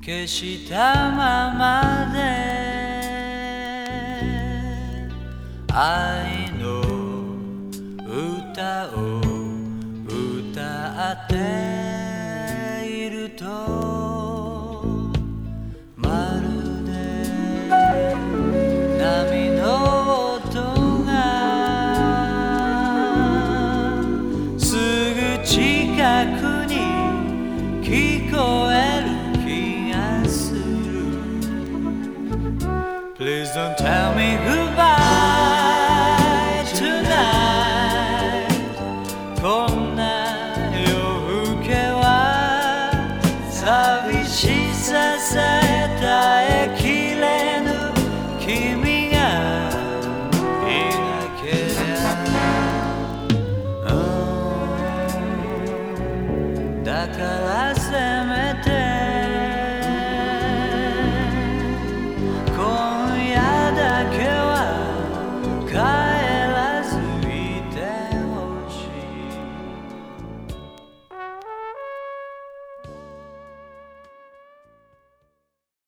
消したままで愛の歌を歌っているとまるで波の音がすぐ近くに聞こえる気がする Please don't tell me goodbye tonight こんな夜更けは寂しささえ耐えきれぬ君がいなけりゃだからせめて